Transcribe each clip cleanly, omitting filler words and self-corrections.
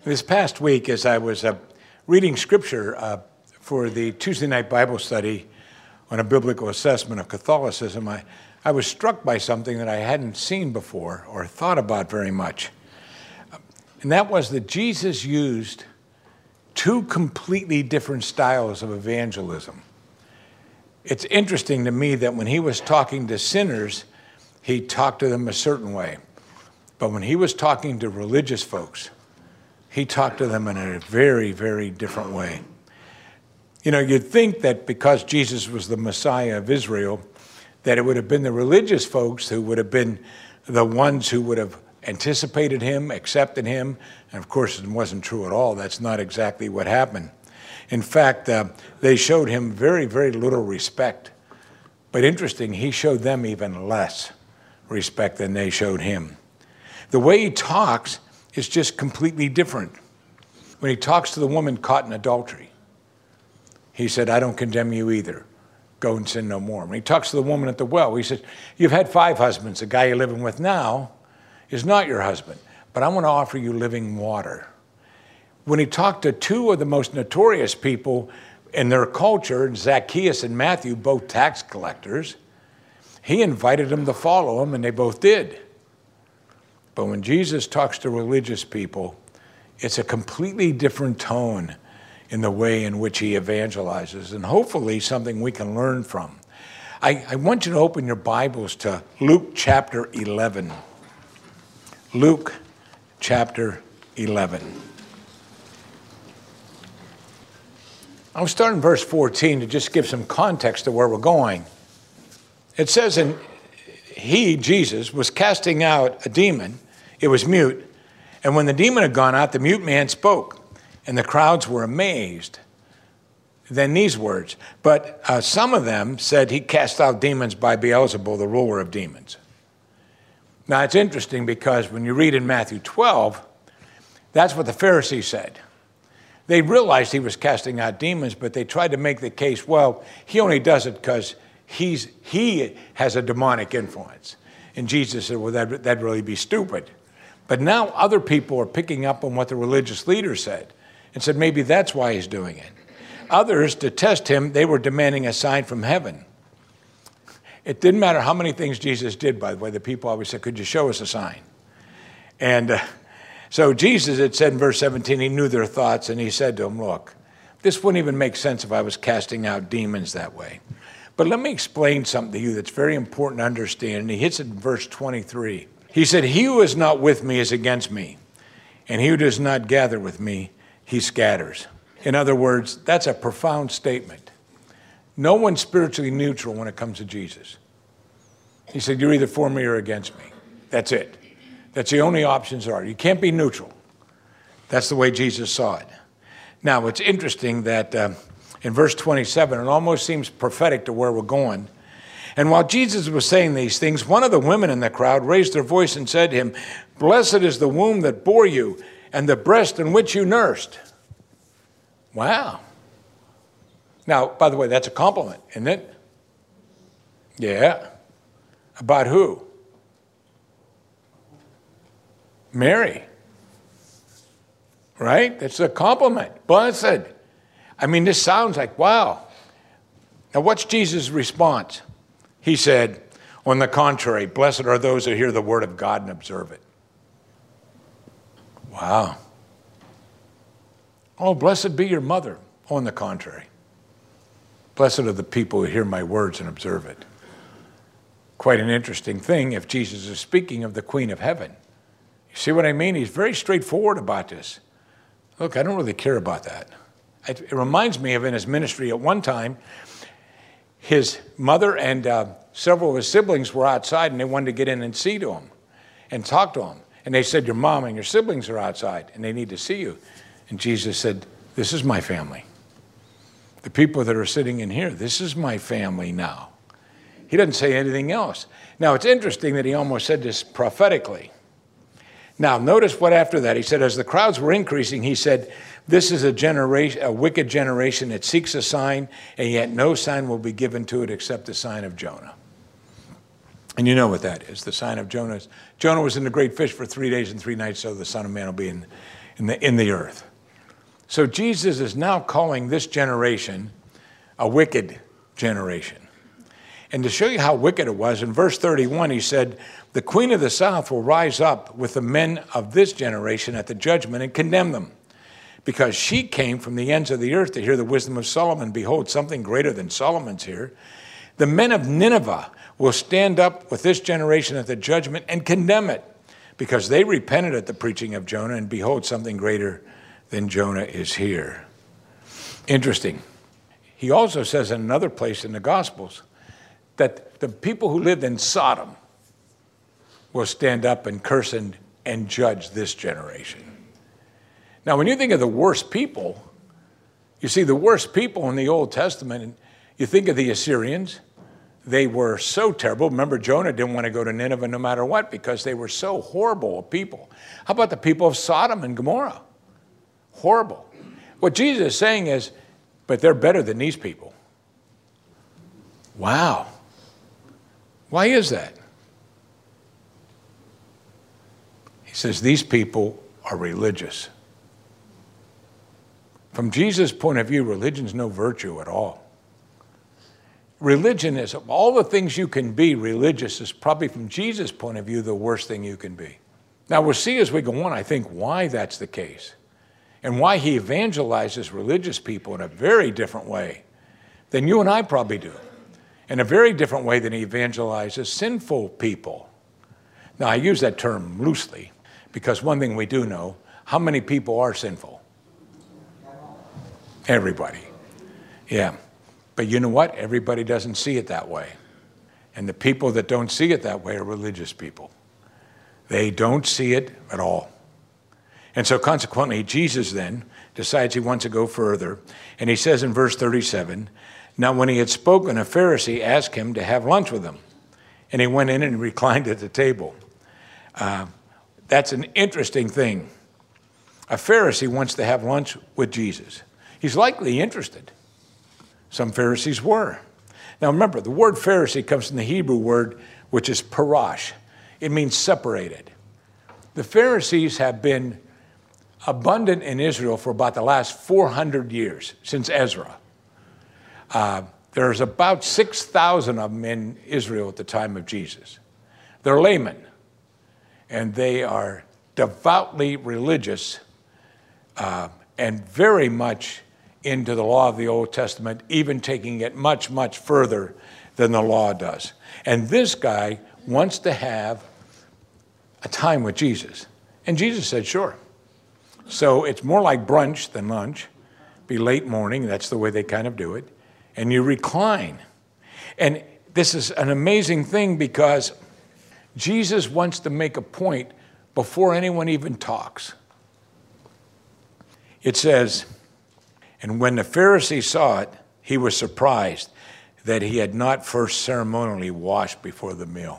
This past week, as I was reading scripture for the Tuesday night Bible study on a biblical assessment of Catholicism, I was struck by something that I hadn't seen before or thought about very much. And that was that Jesus used two completely different styles of evangelism. It's interesting to me that when he was talking to sinners, he talked to them a certain way. But when he was talking to religious folks, he talked to them in a very, very different way. You know, you'd think that because Jesus was the Messiah of Israel, that it would have been the religious folks who would have been the ones who would have anticipated him, accepted him. And of course, it wasn't true at all. That's not exactly what happened. In fact, they showed him very, very little respect. But interesting, he showed them even less respect than they showed him. The way he talks is just completely different. When he talks to the woman caught in adultery, he said, I don't condemn you either. Go and sin no more. When he talks to the woman at the well, he says, you've had 5 husbands. The guy you're living with now is not your husband, but I want to offer you living water. When he talked to 2 of the most notorious people in their culture, Zacchaeus and Matthew, both tax collectors, he invited them to follow him, and they both did. But when Jesus talks to religious people, it's a completely different tone in the way in which he evangelizes, and hopefully something we can learn from. I want you to open your Bibles to Luke chapter 11. Luke chapter 11. I'll start in verse 14 to just give some context to where we're going. It says, he, Jesus, was casting out a demon. It was mute. And when the demon had gone out, the mute man spoke, and the crowds were amazed. Then these words, but some of them said he cast out demons by Beelzebul, the ruler of demons. Now, it's interesting because when you read in Matthew 12, that's what the Pharisees said. They realized he was casting out demons, but they tried to make the case, well, he only does it because he has a demonic influence. And Jesus said, well, that'd really be stupid. But now other people are picking up on what the religious leaders said and said maybe that's why he's doing it. Others, to test him, they were demanding a sign from heaven. It didn't matter how many things Jesus did, by the way. The people always said, could you show us a sign? And so Jesus, it said in verse 17, he knew their thoughts, and he said to them, look, this wouldn't even make sense if I was casting out demons that way. But let me explain something to you that's very important to understand. And he hits it in verse 23. He said, he who is not with me is against me, and he who does not gather with me, he scatters. In other words, that's a profound statement. No one's spiritually neutral when it comes to Jesus. He said, you're either for me or against me. That's it. That's the only options are. You can't be neutral. That's the way Jesus saw it. Now, it's interesting that in verse 27, it almost seems prophetic to where we're going. And while Jesus was saying these things, one of the women in the crowd raised her voice and said to him, blessed is the womb that bore you and the breast in which you nursed. Wow. Now, by the way, that's a compliment, isn't it? Yeah. About who? Mary. Right? That's a compliment. Blessed. I mean, this sounds like, wow. Now, what's Jesus' response? He said, on the contrary, blessed are those who hear the word of God and observe it. Wow. Oh, blessed be your mother. On the contrary. Blessed are the people who hear my words and observe it. Quite an interesting thing if Jesus is speaking of the Queen of Heaven. You see what I mean? He's very straightforward about this. Look, I don't really care about that. It reminds me of in his ministry at one time, his mother and several of his siblings were outside, and they wanted to get in and see to him and talk to him. And they said, your mom and your siblings are outside, and they need to see you. And Jesus said, this is my family. The people that are sitting in here, this is my family now. He doesn't say anything else. Now, it's interesting that he almost said this prophetically. Now, notice what after that. He said, as the crowds were increasing, he said, this is a wicked generation that seeks a sign, and yet no sign will be given to it except the sign of Jonah. And you know what that is, the sign of Jonah. Jonah was in the great fish for 3 days and 3 nights, so the Son of Man will be in the earth. So Jesus is now calling this generation a wicked generation. And to show you how wicked it was, in verse 31, he said, the queen of the south will rise up with the men of this generation at the judgment and condemn them, because she came from the ends of the earth to hear the wisdom of Solomon. Behold, something greater than Solomon's here. The men of Nineveh will stand up with this generation at the judgment and condemn it, because they repented at the preaching of Jonah, and behold, something greater than Jonah is here. Interesting. He also says in another place in the Gospels that the people who lived in Sodom will stand up and curse and judge this generation. Now, when you think of the worst people, you see the worst people in the Old Testament, and you think of the Assyrians. They were so terrible. Remember, Jonah didn't want to go to Nineveh no matter what because they were so horrible a people. How about the people of Sodom and Gomorrah? Horrible. What Jesus is saying is, but they're better than these people. Wow. Why is that? He says these people are religious. From Jesus' point of view, religion's no virtue at all. Religion is, of all the things you can be, religious is probably, from Jesus' point of view, the worst thing you can be. Now, we'll see as we go on, I think, why that's the case, and why he evangelizes religious people in a very different way than you and I probably do, in a very different way than he evangelizes sinful people. Now, I use that term loosely, because one thing we do know, how many people are sinful? Everybody. Yeah. But you know what? Everybody doesn't see it that way. And the people that don't see it that way are religious people. They don't see it at all. And so consequently, Jesus then decides he wants to go further. And he says in verse 37, now when he had spoken, a Pharisee asked him to have lunch with him. And he went in and reclined at the table. That's an interesting thing. A Pharisee wants to have lunch with Jesus. He's likely interested. Some Pharisees were. Now remember, the word Pharisee comes from the Hebrew word, which is parash. It means separated. The Pharisees have been abundant in Israel for about the last 400 years, since Ezra. There's about 6,000 of them in Israel at the time of Jesus. They're laymen, and they are devoutly religious and very much into the law of the Old Testament, even taking it much, much further than the law does. And this guy wants to have a time with Jesus. And Jesus said, sure. So it's more like brunch than lunch. Be late morning, that's the way they kind of do it. And you recline. And this is an amazing thing because Jesus wants to make a point before anyone even talks. It says, and when the Pharisee saw it, he was surprised that he had not first ceremonially washed before the meal.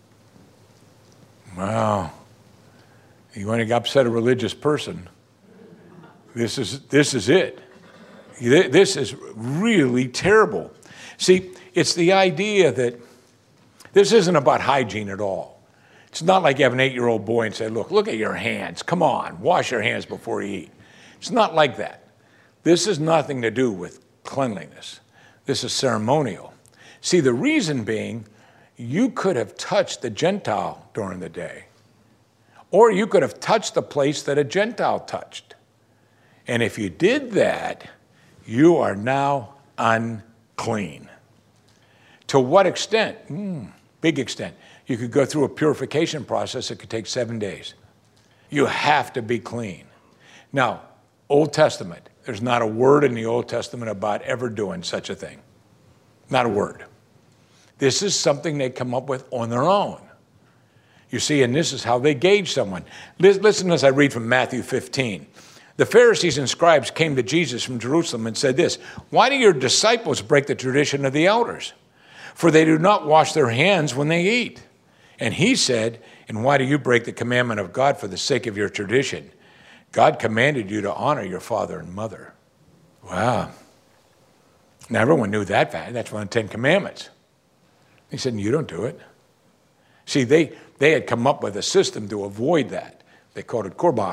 Wow. You want to upset a religious person? This is it. This is really terrible. See, it's the idea that this isn't about hygiene at all. It's not like you have an 8-year-old boy and say, look at your hands. Come on, wash your hands before you eat. It's not like that. This has nothing to do with cleanliness. This is ceremonial. See, the reason being, you could have touched a Gentile during the day, or you could have touched the place that a Gentile touched. And if you did that, you are now unclean. To what extent? Big extent. You could go through a purification process that could take 7 days. You have to be clean. Now, Old Testament, there's not a word in the Old Testament about ever doing such a thing. Not a word. This is something they come up with on their own. You see, and this is how they gauge someone. Listen as I read from Matthew 15. The Pharisees and scribes came to Jesus from Jerusalem and said this, why do your disciples break the tradition of the elders? For they do not wash their hands when they eat. And he said, and why do you break the commandment of God for the sake of your tradition? God commanded you to honor your father and mother. Wow. Now, everyone knew that fact. That's one of the 10 Commandments. He said, you don't do it. See, they had come up with a system to avoid that. They called it Korban.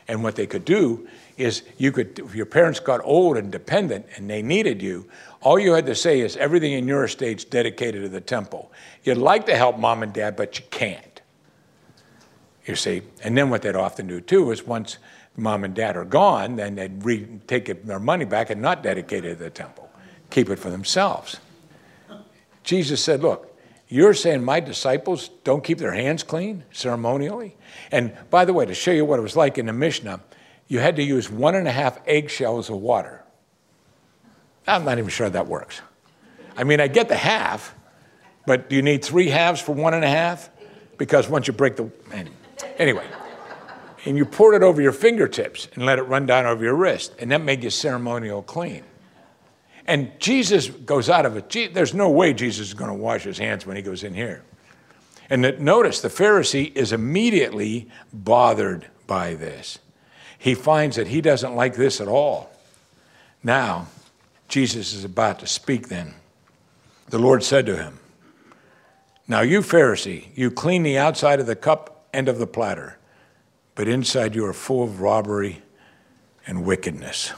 And what they could do is if your parents got old and dependent and they needed you, all you had to say is everything in your estate's dedicated to the temple. You'd like to help mom and dad, but you can't. You see? And then what they'd often do too is once mom and dad are gone, then they'd take their money back and not dedicate it to the temple. Keep it for themselves. Jesus said, look, you're saying my disciples don't keep their hands clean ceremonially? And by the way, to show you what it was like in the Mishnah, you had to use 1.5 eggshells of water. I'm not even sure that works. I mean, I get the half, but do you need 3 halves for 1.5? Because once you break anyway. And you poured it over your fingertips and let it run down over your wrist, and that made you ceremonial clean. And Jesus goes out of it. There's no way Jesus is going to wash his hands when he goes in here. And notice the Pharisee is immediately bothered by this. He finds that he doesn't like this at all. Now, Jesus is about to speak then. The Lord said to him, now you Pharisee, you clean the outside of the cup and of the platter, but inside you are full of robbery and wickedness.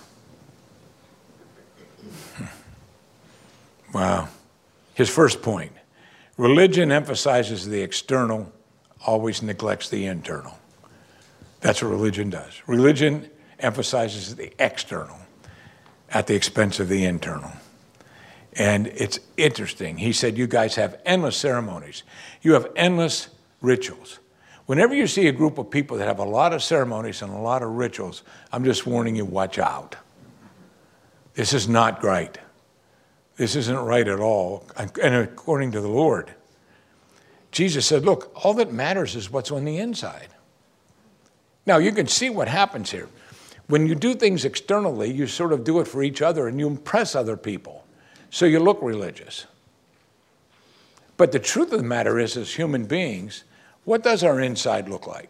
Wow. His first point, religion emphasizes the external, always neglects the internal. That's what religion does. Religion emphasizes the external at the expense of the internal. And it's interesting. He said, you guys have endless ceremonies. You have endless rituals. Whenever you see a group of people that have a lot of ceremonies and a lot of rituals, I'm just warning you, watch out. This is not right. This isn't right at all, and according to the Lord. Jesus said, look, all that matters is what's on the inside. Now, you can see what happens here. When you do things externally, you sort of do it for each other and you impress other people. So you look religious. But the truth of the matter is, as human beings, what does our inside look like?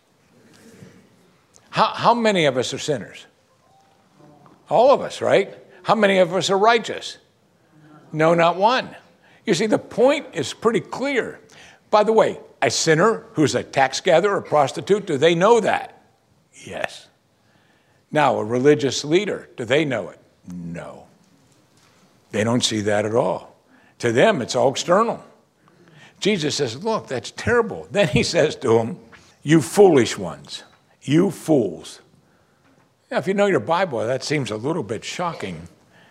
How many of us are sinners? All of us, right? How many of us are righteous? No, not one. You see, the point is pretty clear. By the way, a sinner who's a tax gatherer or prostitute, do they know that? Yes. Now, a religious leader, do they know it? No. They don't see that at all. To them, it's all external. Jesus says, look, that's terrible. Then he says to them, you foolish ones, you fools. Now, if you know your Bible, that seems a little bit shocking.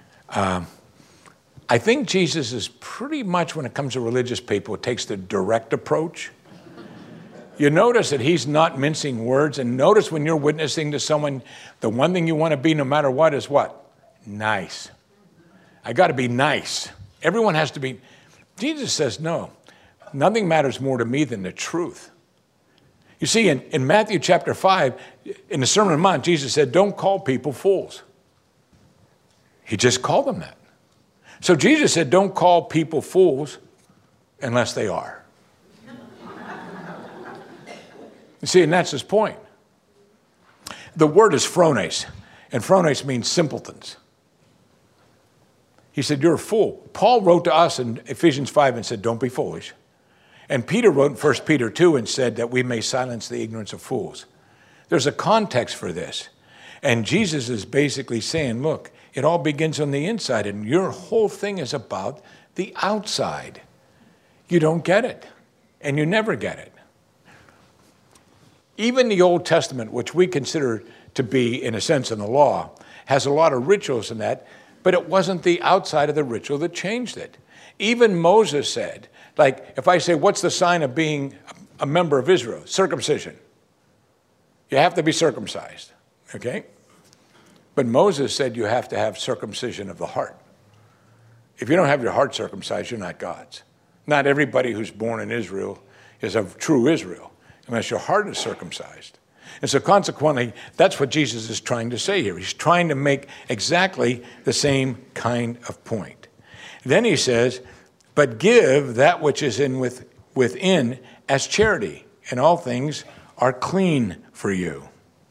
I think Jesus is pretty much, when it comes to religious people, takes the direct approach. You notice that he's not mincing words. And notice when you're witnessing to someone, the one thing you want to be no matter what is what? Nice. I got to be nice. Everyone has to be. Jesus says, no, nothing matters more to me than the truth. You see, in Matthew chapter 5, in the Sermon on the Mount, Jesus said, don't call people fools. He just called them that. So Jesus said, don't call people fools unless they are. You see, and that's his point. The word is phrones, and phrones means simpletons. He said, you're a fool. Paul wrote to us in Ephesians 5 and said, don't be foolish. And Peter wrote in 1 Peter 2 and said that we may silence the ignorance of fools. There's a context for this. And Jesus is basically saying, look, it all begins on the inside, and your whole thing is about the outside. You don't get it, and you never get it. Even the Old Testament, which we consider to be, in a sense, in the law, has a lot of rituals in that, but it wasn't the outside of the ritual that changed it. Even Moses said, like, if I say, what's the sign of being a member of Israel? Circumcision. You have to be circumcised, okay? But Moses said you have to have circumcision of the heart. If you don't have your heart circumcised, you're not God's. Not everybody who's born in Israel is of true Israel, unless your heart is circumcised. And so consequently, that's what Jesus is trying to say here. He's trying to make exactly the same kind of point. Then he says, but give that which is within as charity, and all things are clean for you.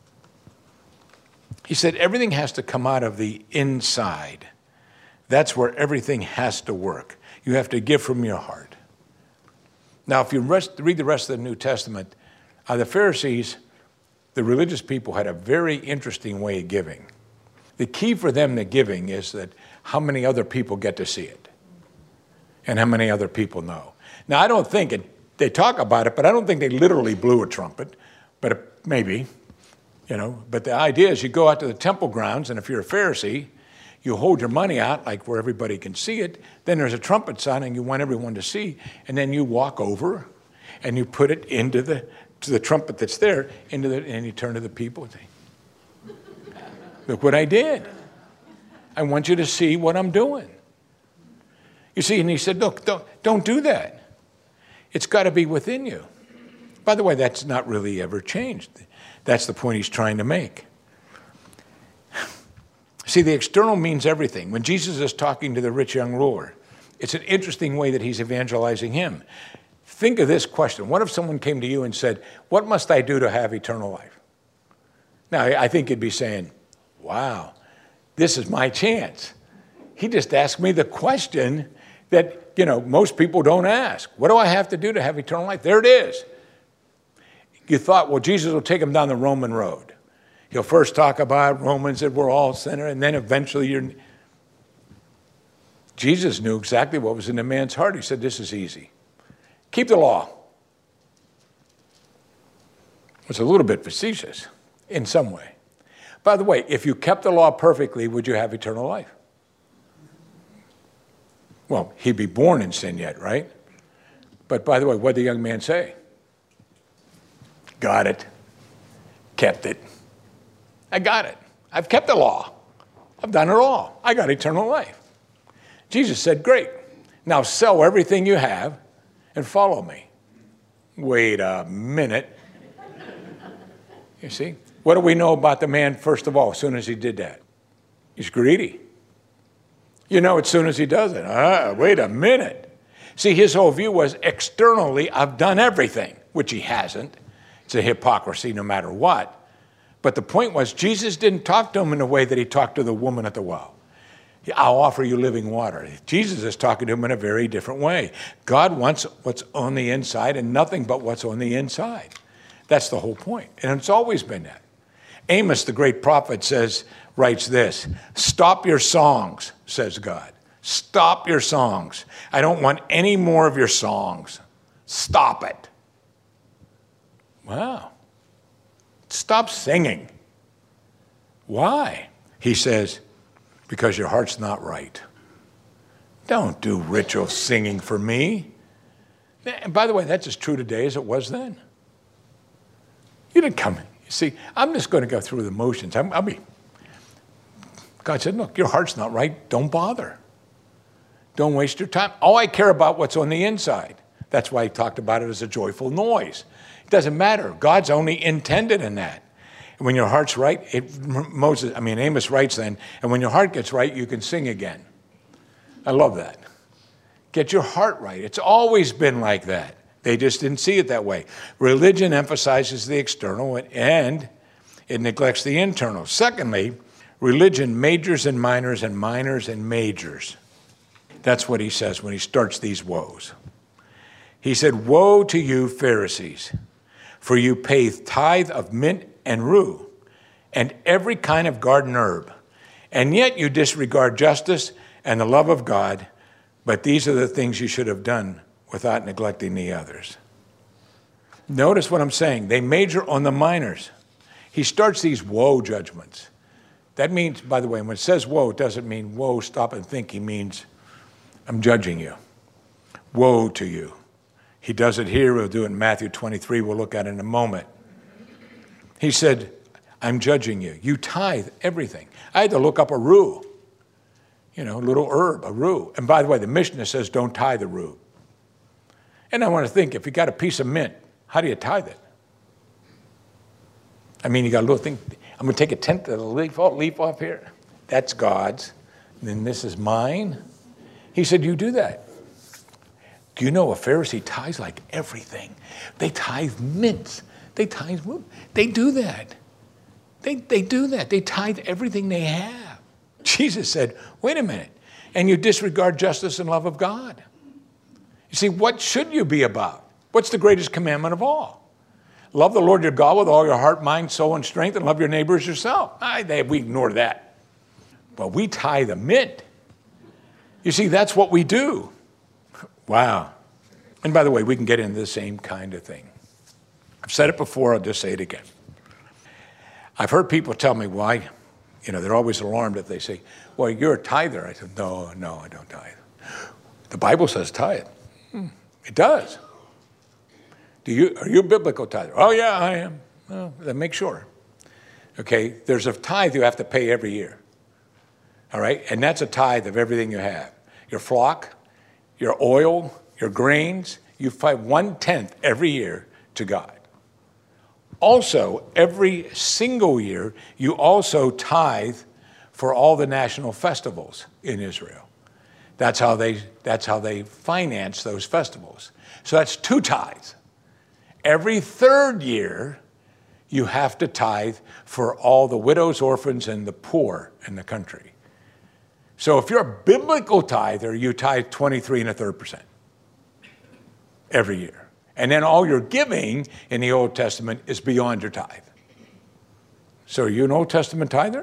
He said everything has to come out of the inside. That's where everything has to work. You have to give from your heart. Now, if you read the rest of the New Testament, the Pharisees, the religious people had a very interesting way of giving. The key for them to giving is that how many other people get to see it and how many other people know. Now, I don't think they talk about it, but I don't think they literally blew a trumpet, but maybe, But the idea is you go out to the temple grounds, and if you're a Pharisee, you hold your money out, like where everybody can see it. Then there's a trumpet sound, and you want everyone to see. And then you walk over, and you put it into the trumpet that's there, and you turn to the people and say, look what I did. I want you to see what I'm doing. You see, and he said, look, don't do that. It's got to be within you. By the way, that's not really ever changed. That's the point he's trying to make. See, the external means everything. When Jesus is talking to the rich young ruler, it's an interesting way that he's evangelizing him. Think of this question. What if someone came to you and said, what must I do to have eternal life? Now, I think you'd be saying, wow, this is my chance. He just asked me the question that, most people don't ask. What do I have to do to have eternal life? There it is. You thought, well, Jesus will take them down the Roman road. He'll first talk about Romans that we're all sinners, and then eventually Jesus knew exactly what was in the man's heart. He said, this is easy. Keep the law. It's a little bit facetious in some way. By the way, if you kept the law perfectly, would you have eternal life? Well, he'd be born in sin yet, right? But by the way, what did the young man say? Got it. Kept it. I got it. I've kept the law. I've done it all. I got eternal life. Jesus said, great. Now sell everything you have and follow me. Wait a minute. You see? What do we know about the man, first of all, as soon as he did that? He's greedy. As soon as he does it. Wait a minute. See, his whole view was externally, I've done everything, which he hasn't. It's a hypocrisy no matter what. But the point was, Jesus didn't talk to him in the way that he talked to the woman at the well. I'll offer you living water. Jesus is talking to him in a very different way. God wants what's on the inside and nothing but what's on the inside. That's the whole point. And it's always been that. Amos, the great prophet, writes this, stop your songs, says God. Stop your songs. I don't want any more of your songs. Stop it. Wow. Stop singing. Why? He says, because your heart's not right. Don't do ritual singing for me. And by the way, that's as true today as it was then. You didn't come. You see, I'm just going to go through the motions. God said, look, your heart's not right. Don't bother. Don't waste your time. All I care about what's on the inside. That's why he talked about it as a joyful noise. It doesn't matter. God's only intended in that. And when your heart's right, Amos writes then, and when your heart gets right, you can sing again. I love that. Get your heart right. It's always been like that. They just didn't see it that way. Religion emphasizes the external and it neglects the internal. Secondly, religion majors in minors and minors in majors. That's what he says when he starts these woes. He said, woe to you, Pharisees, for you pay tithe of mint and rue and every kind of garden herb, and yet you disregard justice and the love of God, but these are the things you should have done without neglecting the others. Notice what I'm saying. They major on the minors. He starts these woe judgments. That means, by the way, when it says woe, it doesn't mean woe, stop and think. He means, I'm judging you. Woe to you. He does it here. We'll do it in Matthew 23. We'll look at it in a moment. He said, I'm judging you. You tithe everything. I had to look up a rue. A little herb, a rue. And by the way, the Mishnah says don't tithe the rue. And I want to think, if you got a piece of mint, how do you tithe it? You got a little thing. I'm going to take a tenth of the leaf off here. That's God's. And then this is mine. He said, you do that. Do you know a Pharisee tithes like everything? They tithe mints. They tithe. They do that. They do that. They tithe everything they have. Jesus said, wait a minute. And you disregard justice and love of God. You see, what should you be about? What's the greatest commandment of all? Love the Lord your God with all your heart, mind, soul, and strength, and love your neighbors yourself. We ignore that. But we tithe a mint. You see, that's what we do. Wow. And by the way, we can get into the same kind of thing. I've said it before, I'll just say it again. I've heard people tell me why, they're always alarmed if they say, well, you're a tither. I said, no, I don't tithe. The Bible says tithe. It does. Are you a biblical tither? Oh, yeah, I am. Well, then make sure. Okay, there's a tithe you have to pay every year. All right, and that's a tithe of everything you have. Your flock, your oil, your grains, you pay 1/10 every year to God. Also, every single year, you also tithe for all the national festivals in Israel. That's how they finance those festivals. So that's 2 tithes. Every 3rd year, you have to tithe for all the widows, orphans, and the poor in the country. So if you're a biblical tither, you tithe 23 1/3% every year. And then all your giving in the Old Testament is beyond your tithe. So are you an Old Testament tither?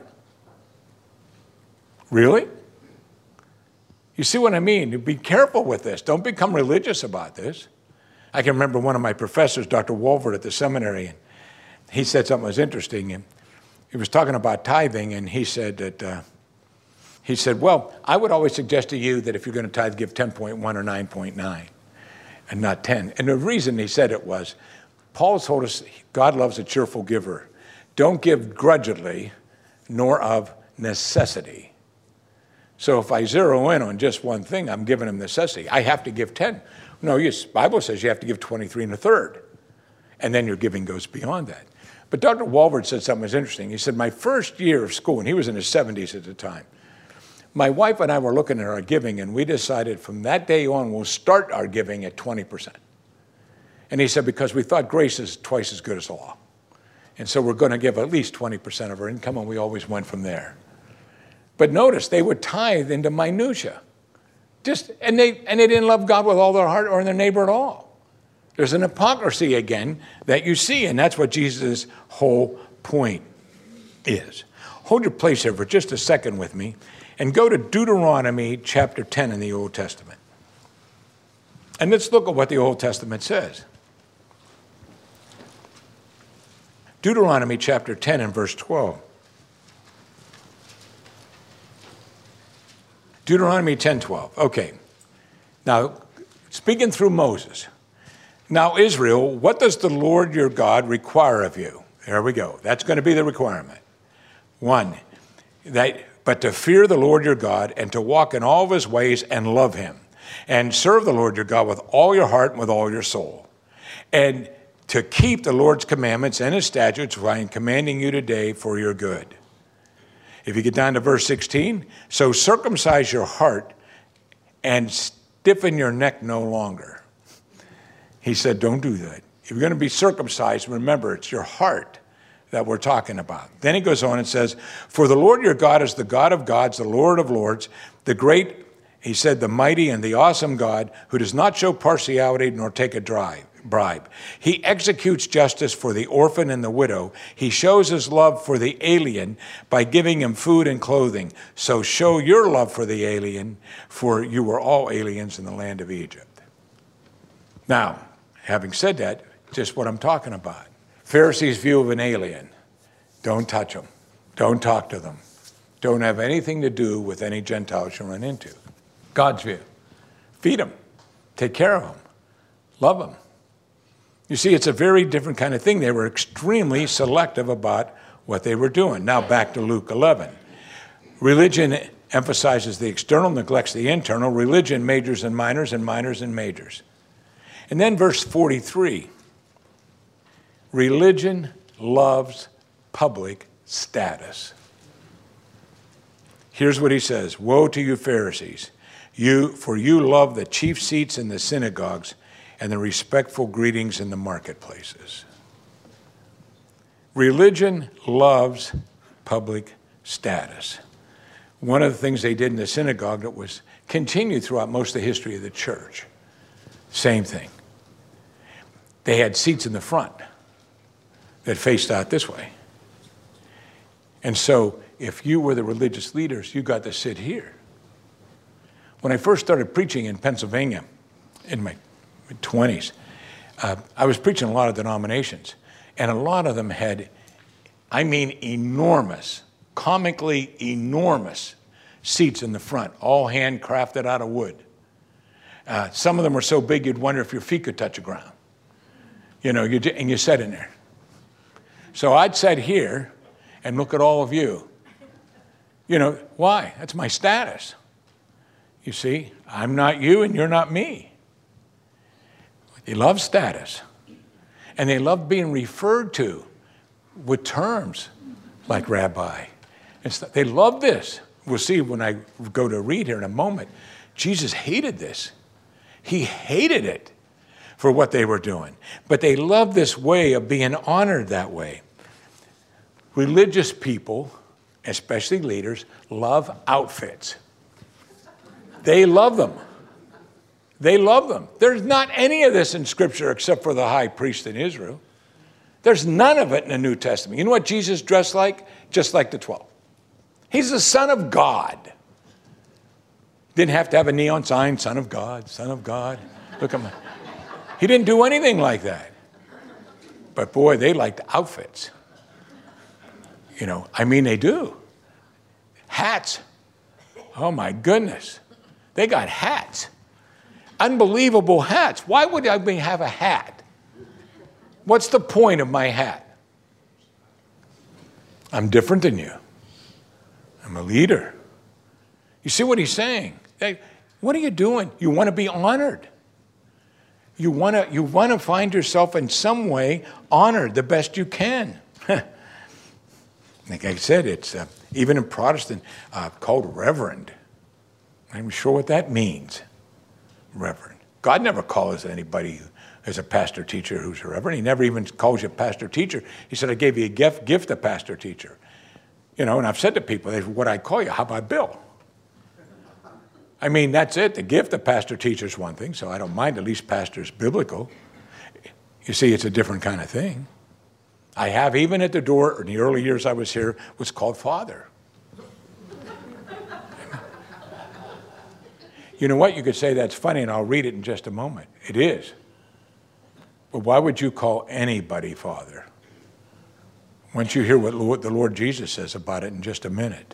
Really? You see what I mean? Be careful with this. Don't become religious about this. I can remember one of my professors, Dr. Walford at the seminary, and he said something that was interesting. And he was talking about tithing, and he said, well, I would always suggest to you that if you're going to tithe, give 10.1 or 9.9 and not 10. And the reason he said it was, Paul told us God loves a cheerful giver. Don't give grudgingly, nor of necessity. So if I zero in on just one thing, I'm giving him necessity. I have to give 10. No, the Bible says you have to give 23 1/3. And then your giving goes beyond that. But Dr. Walford said something that was interesting. He said, my first year of school, and he was in his 70s at the time, my wife and I were looking at our giving, and we decided from that day on, we'll start our giving at 20%. And he said, because we thought grace is twice as good as law. And so we're going to give at least 20% of our income, and we always went from there. But notice, they would tithe into minutia. And they didn't love God with all their heart or their neighbor at all. There's an hypocrisy again that you see, and that's what Jesus' whole point is. Hold your place here for just a second with me and go to Deuteronomy chapter 10 in the Old Testament. And let's look at what the Old Testament says. Deuteronomy chapter 10 and verse 12. Deuteronomy 10:12. Okay. Now, speaking through Moses. Now, Israel, what does the Lord your God require of you? There we go. That's going to be the requirement. 1, but to fear the Lord your God and to walk in all of his ways and love him and serve the Lord your God with all your heart and with all your soul. And to keep the Lord's commandments and his statutes, which I am commanding you today for your good. If you get down to verse 16, so circumcise your heart and stiffen your neck no longer. He said, don't do that. If you're going to be circumcised, remember, it's your heart that we're talking about. Then he goes on and says, for the Lord your God is the God of gods, the Lord of lords, the great, he said, the mighty and the awesome God, who does not show partiality nor take a bribe. He executes justice for the orphan and the widow. He shows his love for the alien by giving him food and clothing. So show your love for the alien, for you were all aliens in the land of Egypt. Now, having said that, just what I'm talking about. Pharisees' view of an alien. Don't touch them. Don't talk to them. Don't have anything to do with any Gentiles you run into. God's view. Feed them. Take care of them. Love them. You see, it's a very different kind of thing. They were extremely selective about what they were doing. Now back to Luke 11. Religion emphasizes the external, neglects the internal. Religion majors in minors and minors in majors. And then verse 43. Religion loves public status. Here's what he says. Woe to you Pharisees, for you love the chief seats in the synagogues and the respectful greetings in the marketplaces. Religion loves public status. One of the things they did in the synagogue that was continued throughout most of the history of the church. Same thing. They had seats in the front. that faced out this way. And so if you were the religious leaders, you got to sit here. When I first started preaching in Pennsylvania in my 20s, I was preaching a lot of denominations, and a lot of them had, I mean, enormous, comically enormous seats in the front, all handcrafted out of wood. Some of them were so big you'd wonder if your feet could touch the ground. You know, and you sat in there. So I'd sit here and look at all of you. You know, why? That's my status. You see, I'm not you and you're not me. They love status. And they love being referred to with terms like rabbi. They love this. We'll see when I go to read here in a moment. Jesus hated this. He hated it for what they were doing. But they love this way of being honored that way. Religious people, especially leaders, love outfits. They love them. They love them. There's not any of this in Scripture except for the high priest in Israel. There's none of it in the New Testament. You know what Jesus dressed like? Just like the 12. He's the Son of God. Didn't have to have a neon sign, Son of God, Son of God. Look at him. He didn't do anything like that. But boy, they liked outfits. You know, I mean, they do. Hats. Oh my goodness. They got hats. Unbelievable hats. Why would I have a hat? What's the point of my hat? I'm different than you. I'm a leader. You see what he's saying? Hey, what are you doing? You want to be honored. You want to find yourself in some way honored the best you can. Like I said, it's even in Protestant called reverend. I'm not sure what that means, reverend. God never calls anybody as a pastor teacher who's a reverend. He never even calls you a pastor teacher. He said, I gave you a gift of pastor teacher. You know, and I've said to people, what I call you, how about Bill? I mean, that's it. The gift of pastor teacher is one thing, so I don't mind. At least pastor's biblical. You see, it's a different kind of thing. I have, even at the door, in the early years I was here, was called father. You know what? You could say that's funny, and I'll read it in just a moment. It is. But why would you call anybody father? Once you hear what the Lord Jesus says about it in just a minute.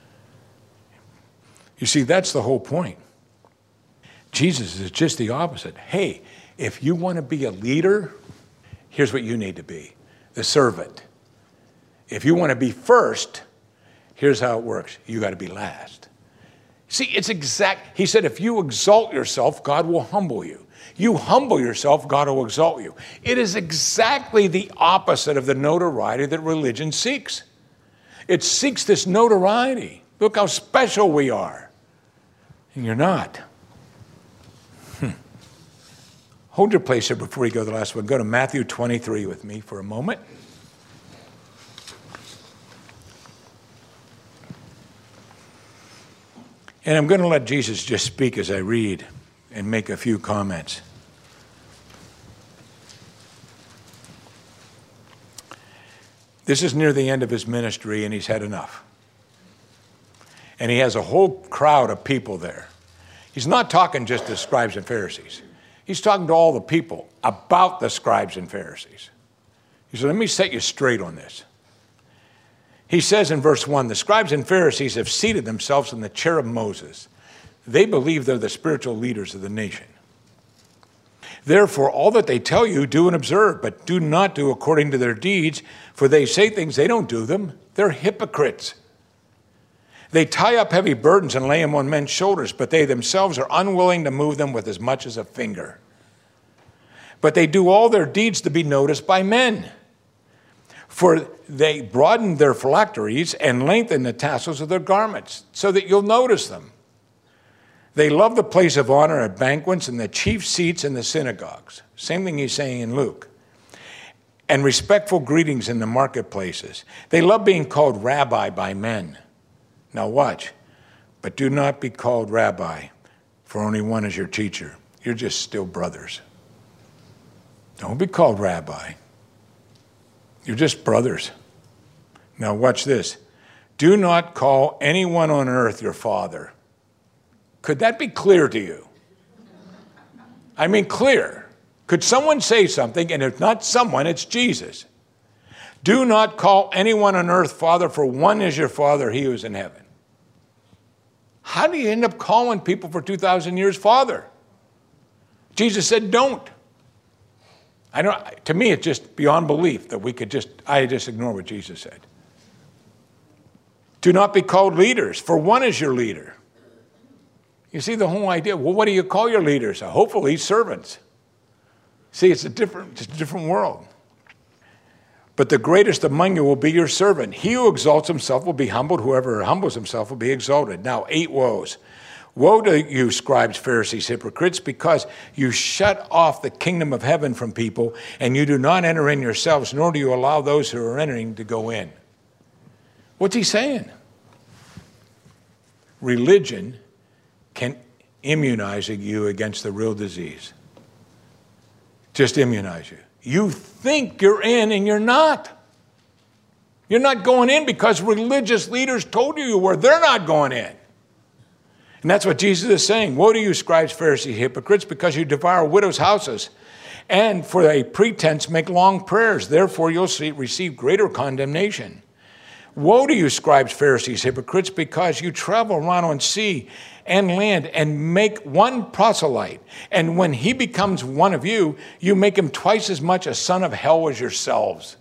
You see, that's the whole point. Jesus is just the opposite. Hey, if you want to be a leader, here's what you need to be. The servant. If you want to be first, here's how it works. You got to be last. See, it's exact. He said, if you exalt yourself, God will humble you. You humble yourself, God will exalt you. It is exactly the opposite of the notoriety that religion seeks. It seeks this notoriety. Look how special we are. And you're not. Hold your place here before you go to the last one. Go to Matthew 23 with me for a moment. And I'm going to let Jesus just speak as I read and make a few comments. This is near the end of his ministry, and he's had enough. And he has a whole crowd of people there. He's not talking just to scribes and Pharisees. He's talking to all the people about the scribes and Pharisees. He said, let me set you straight on this. He says in verse 1, the scribes and Pharisees have seated themselves in the chair of Moses. They believe they're the spiritual leaders of the nation. Therefore, all that they tell you, do and observe, but do not do according to their deeds, for they say things, they don't do them. They're hypocrites. They tie up heavy burdens and lay them on men's shoulders, but they themselves are unwilling to move them with as much as a finger. But they do all their deeds to be noticed by men. For they broaden their phylacteries and lengthen the tassels of their garments, so that you'll notice them. They love the place of honor at banquets and the chief seats in the synagogues. Same thing he's saying in Luke. And respectful greetings in the marketplaces. They love being called rabbi by men. Now watch. But do not be called rabbi, for only one is your teacher. You're just still brothers. Don't be called rabbi. You're just brothers. Now watch this. Do not call anyone on earth your father. Could that be clear to you? I mean, clear. Could someone say something, and if not someone, it's Jesus. Do not call anyone on earth father, for one is your Father, he who is in heaven. How do you end up calling people for 2,000 years father? Jesus said, don't. To me, it's just beyond belief that I just ignore what Jesus said. Do not be called leaders, for one is your leader. You see the whole idea. Well, what do you call your leaders? Hopefully servants. See, it's a different world. But the greatest among you will be your servant. He who exalts himself will be humbled. Whoever humbles himself will be exalted. Now, 8 woes. Woe to you, scribes, Pharisees, hypocrites, because you shut off the kingdom of heaven from people, and you do not enter in yourselves, nor do you allow those who are entering to go in. What's he saying? Religion can immunize you against the real disease. Just immunize you. You think you're in and you're not. You're not going in because religious leaders told you were. They're not going in. And that's what Jesus is saying. Woe to you, scribes, Pharisees, hypocrites, because you devour widows' houses, and for a pretense make long prayers. Therefore you'll receive greater condemnation. Woe to you, scribes, Pharisees, hypocrites, because you travel around on sea and land and make one proselyte. And when he becomes one of you, you make him twice as much a son of hell as yourselves.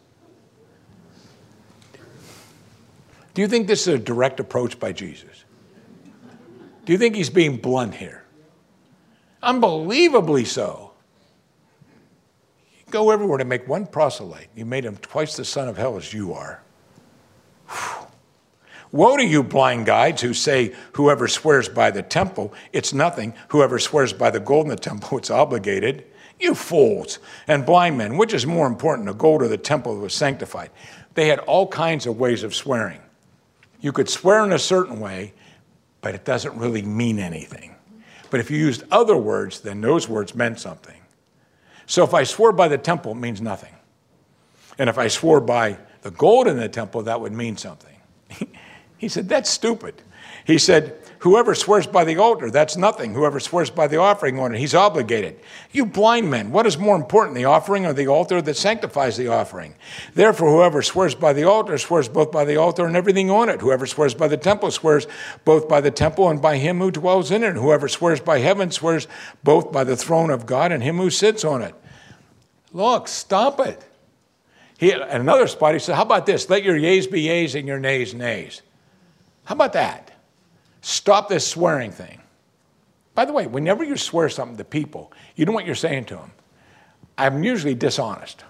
Do you think this is a direct approach by Jesus? Do you think he's being blunt here? Unbelievably so. You go everywhere to make one proselyte. You made him twice the son of hell as you are. Whew. Woe to you, blind guides, who say, whoever swears by the temple, it's nothing. Whoever swears by the gold in the temple, it's obligated. You fools and blind men, which is more important, the gold or the temple that was sanctified? They had all kinds of ways of swearing. You could swear in a certain way, but it doesn't really mean anything. But if you used other words, then those words meant something. So if I swore by the temple, it means nothing. And if I swore by the gold in the temple, that would mean something. He said, that's stupid. He said, whoever swears by the altar, that's nothing. Whoever swears by the offering on it, he's obligated. You blind men, what is more important, the offering or the altar that sanctifies the offering? Therefore, whoever swears by the altar swears both by the altar and everything on it. Whoever swears by the temple swears both by the temple and by him who dwells in it. And whoever swears by heaven swears both by the throne of God and him who sits on it. Look, stop it. At another spot, he said, how about this? Let your yeas be yeas and your nays, nays. How about that? Stop this swearing thing. By the way, whenever you swear something to people, you know what you're saying to them? I'm usually dishonest.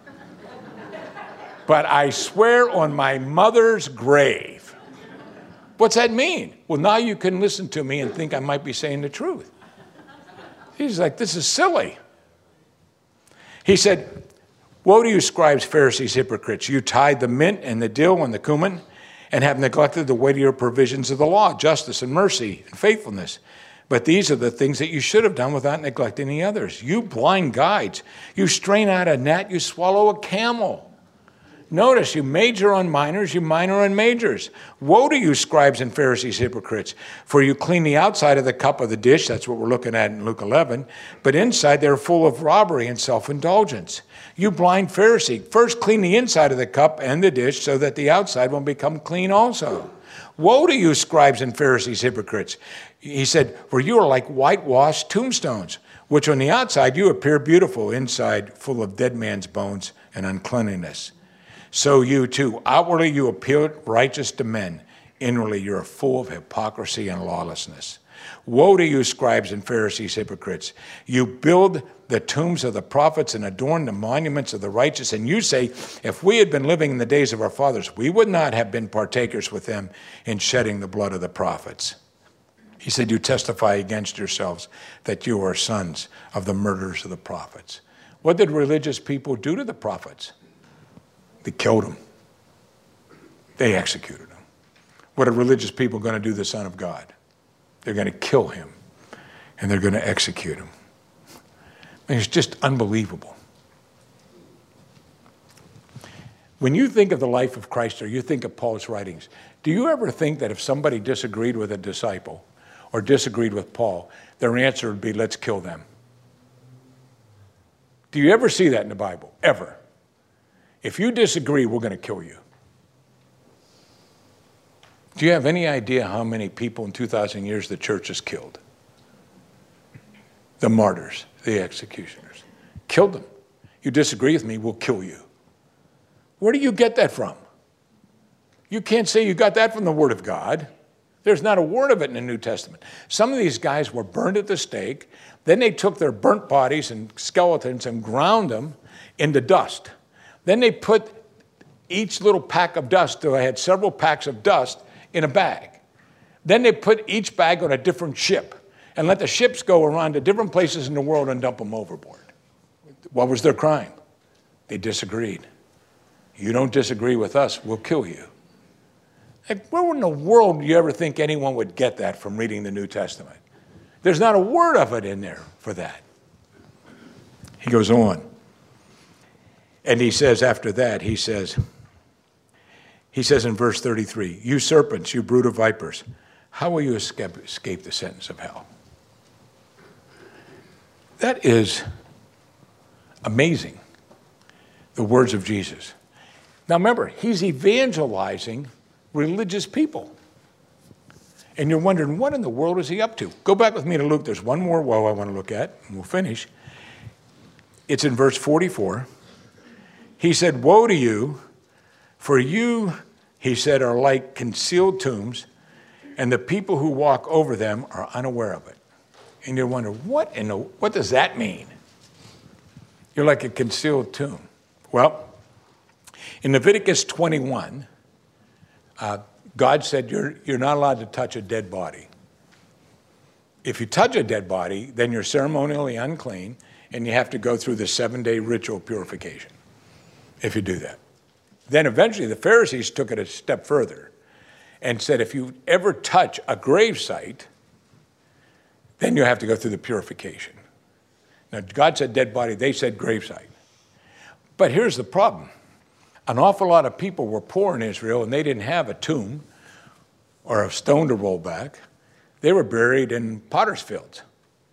But I swear on my mother's grave. What's that mean? Well, now you can listen to me and think I might be saying the truth. He's like, this is silly. He said, woe to you, scribes, Pharisees, hypocrites. You tithe the mint and the dill and the cumin, and have neglected the weightier provisions of the law, justice and mercy and faithfulness. But these are the things that you should have done without neglecting the others. You blind guides, you strain out a gnat, you swallow a camel. Notice, you major on minors, you minor on majors. Woe to you, scribes and Pharisees, hypocrites, for you clean the outside of the cup of the dish, that's what we're looking at in Luke 11, but inside they're full of robbery and self-indulgence. You blind Pharisee, first clean the inside of the cup and the dish so that the outside will become clean also. Woe to you, scribes and Pharisees, hypocrites. He said, for you are like whitewashed tombstones, which on the outside you appear beautiful, inside full of dead man's bones and uncleanliness. So you too, outwardly you appear righteous to men. Inwardly you're full of hypocrisy and lawlessness. Woe to you, scribes and Pharisees, hypocrites. You build the tombs of the prophets and adorn the monuments of the righteous. And you say, if we had been living in the days of our fathers, we would not have been partakers with them in shedding the blood of the prophets. He said, you testify against yourselves that you are sons of the murderers of the prophets. What did religious people do to the prophets? They killed them. They executed them. What are religious people going to do to the Son of God? They're going to kill him, and they're going to execute him. I mean, it's just unbelievable. When you think of the life of Christ or you think of Paul's writings, do you ever think that if somebody disagreed with a disciple or disagreed with Paul, their answer would be, let's kill them? Do you ever see that in the Bible? Ever? If you disagree, we're going to kill you. Do you have any idea how many people in 2,000 years the church has killed? The martyrs, the executioners. Killed them. You disagree with me, we'll kill you. Where do you get that from? You can't say you got that from the Word of God. There's not a word of it in the New Testament. Some of these guys were burned at the stake. Then they took their burnt bodies and skeletons and ground them into dust. Then they put each little pack of dust, so I had several packs of dust, in a bag. Then they put each bag on a different ship and let the ships go around to different places in the world and dump them overboard. What was their crime? They disagreed. You don't disagree with us, we'll kill you. Like, where in the world do you ever think anyone would get that from reading the New Testament? There's not a word of it in there for that. He goes on. And he says after that, he says in verse 33, you serpents, you brood of vipers, how will you escape the sentence of hell? That is amazing, the words of Jesus. Now remember, he's evangelizing religious people. And you're wondering, what in the world is he up to? Go back with me to Luke. There's one more woe I want to look at, and we'll finish. It's in verse 44. He said, woe to you, for you, he said, are like concealed tombs, and the people who walk over them are unaware of it. And you're wondering, what does that mean? You're like a concealed tomb. Well, in Leviticus 21, God said you're not allowed to touch a dead body. If you touch a dead body, then you're ceremonially unclean, and you have to go through the 7-day ritual purification if you do that. Then eventually the Pharisees took it a step further and said if you ever touch a gravesite, then you have to go through the purification. Now, God said dead body, they said gravesite. But here's the problem. An awful lot of people were poor in Israel, and they didn't have a tomb or a stone to roll back. They were buried in potter's fields.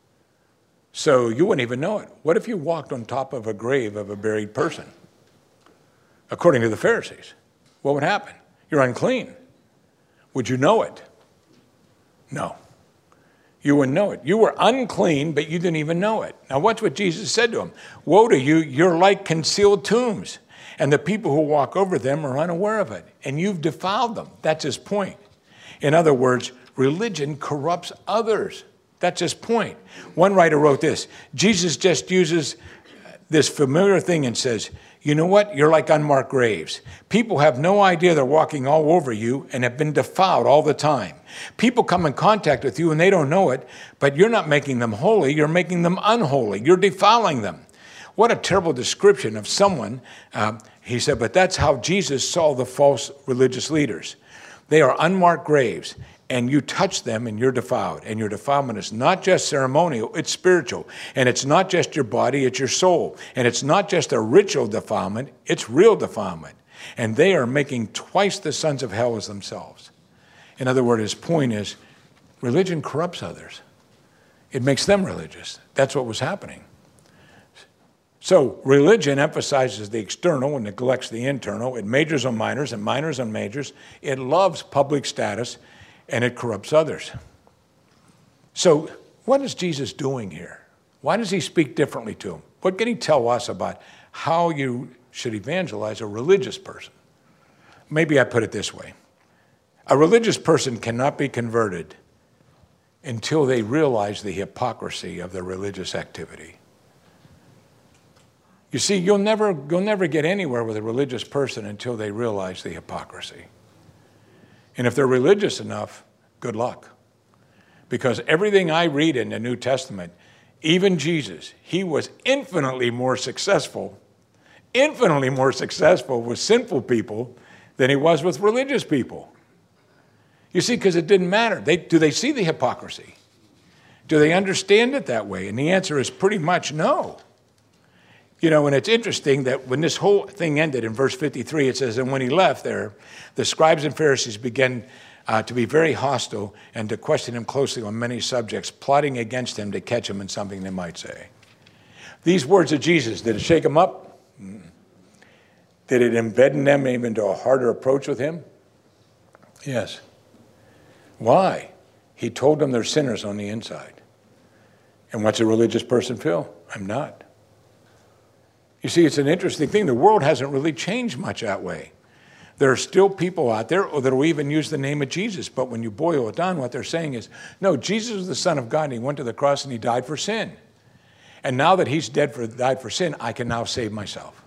So you wouldn't even know it. What if you walked on top of a grave of a buried person? According to the Pharisees, what would happen? You're unclean. Would you know it? No. You wouldn't know it. You were unclean, but you didn't even know it. Now watch what Jesus said to him. Woe to you, you're like concealed tombs, and the people who walk over them are unaware of it, and you've defiled them. That's his point. In other words, religion corrupts others. That's his point. One writer wrote this. Jesus just uses this familiar thing and says, you know what? You're like unmarked graves. People have no idea they're walking all over you and have been defiled all the time. People come in contact with you and they don't know it, but you're not making them holy. You're making them unholy. You're defiling them. What a terrible description of someone. He said, but that's how Jesus saw the false religious leaders. They are unmarked graves, and you touch them and you're defiled. And your defilement is not just ceremonial, it's spiritual. And it's not just your body, it's your soul. And it's not just a ritual defilement, it's real defilement. And they are making twice the sons of hell as themselves. In other words, his point is, religion corrupts others. It makes them religious. That's what was happening. So religion emphasizes the external and neglects the internal. It majors on minors and minors on majors. It loves public status, and it corrupts others. So what is Jesus doing here? Why does he speak differently to them? What can he tell us about how you should evangelize a religious person? Maybe I put it this way. A religious person cannot be converted until they realize the hypocrisy of their religious activity. You see, you'll never get anywhere with a religious person until they realize the hypocrisy. And if they're religious enough, good luck. Because everything I read in the New Testament, even Jesus, he was infinitely more successful with sinful people than he was with religious people. You see, because it didn't matter. Do they see the hypocrisy? Do they understand it that way? And the answer is pretty much no. You know, and it's interesting that when this whole thing ended in verse 53, it says, and when he left there, the scribes and Pharisees began to be very hostile and to question him closely on many subjects, plotting against him to catch him in something they might say. These words of Jesus, did it shake them up? Did it embed in them even into a harder approach with him? Yes. Why? He told them they're sinners on the inside. And what's a religious person feel? I'm not. You see, it's an interesting thing. The world hasn't really changed much that way. There are still people out there that will even use the name of Jesus. But when you boil it down, what they're saying is, no, Jesus is the Son of God, and he went to the cross and he died for sin. And now that he's died for sin, I can now save myself.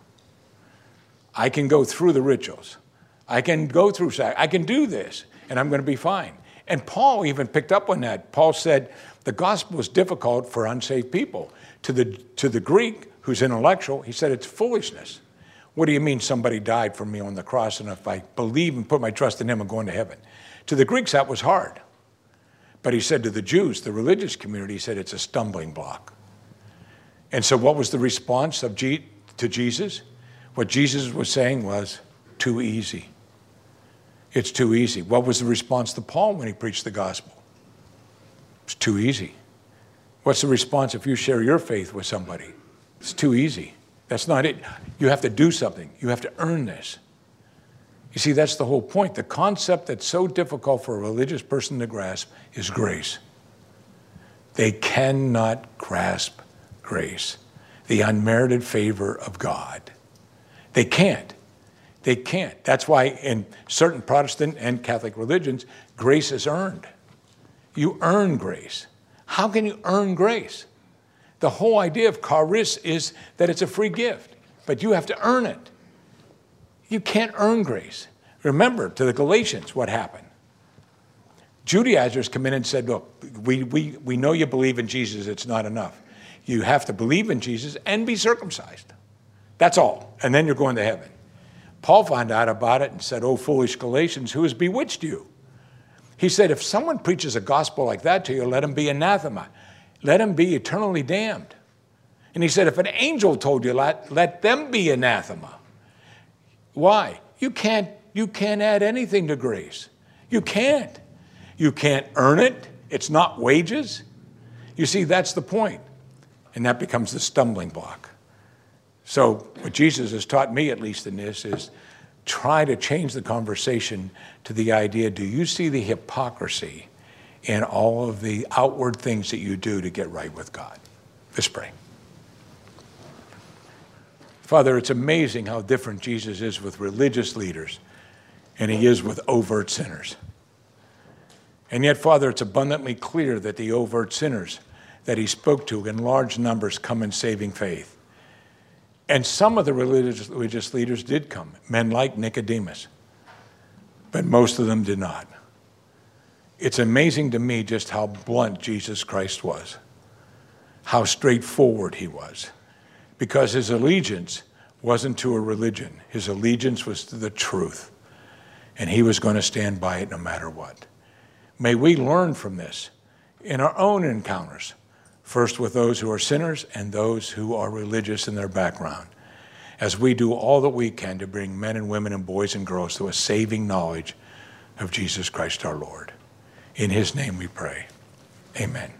I can go through the rituals. I can go through, I can do this, and I'm going to be fine. And Paul even picked up on that. Paul said the gospel is difficult for unsaved people. To the Greek, who's intellectual, he said it's foolishness. What do you mean somebody died for me on the cross, and if I believe and put my trust in him, I'm going to heaven? To the Greeks, that was hard. But he said to the Jews, the religious community, he said it's a stumbling block. And so what was the response to Jesus? What Jesus was saying was, too easy. It's too easy. What was the response to Paul when he preached the gospel? It's too easy. What's the response if you share your faith with somebody? It's too easy. That's not it. You have to do something. You have to earn this. You see, that's the whole point. The concept that's so difficult for a religious person to grasp is grace. They cannot grasp grace, the unmerited favor of God. They can't. They can't. That's why in certain Protestant and Catholic religions, grace is earned. You earn grace. How can you earn grace? The whole idea of charis is that it's a free gift, but you have to earn it. You can't earn grace. Remember, to the Galatians, what happened? Judaizers come in and said, look, we know you believe in Jesus. It's not enough. You have to believe in Jesus and be circumcised. That's all. And then you're going to heaven. Paul found out about it and said, oh, foolish Galatians, who has bewitched you? He said, if someone preaches a gospel like that to you, let him be anathema. Let him be eternally damned. And he said, if an angel told you that, let them be anathema. Why? You can't add anything to grace. You can't. You can't earn it. It's not wages. You see, that's the point. And that becomes the stumbling block. So what Jesus has taught me, at least in this, is try to change the conversation to the idea, do you see the hypocrisy in all of the outward things that you do to get right with God? Let's pray. Father, it's amazing how different Jesus is with religious leaders, and he is with overt sinners. And yet, Father, it's abundantly clear that the overt sinners that he spoke to in large numbers come in saving faith. And some of the religious leaders did come, men like Nicodemus, but most of them did not. It's amazing to me just how blunt Jesus Christ was, how straightforward he was, because his allegiance wasn't to a religion. His allegiance was to the truth, and he was going to stand by it no matter what. May we learn from this in our own encounters, first with those who are sinners and those who are religious in their background, as we do all that we can to bring men and women and boys and girls to a saving knowledge of Jesus Christ our Lord. In his name we pray. Amen.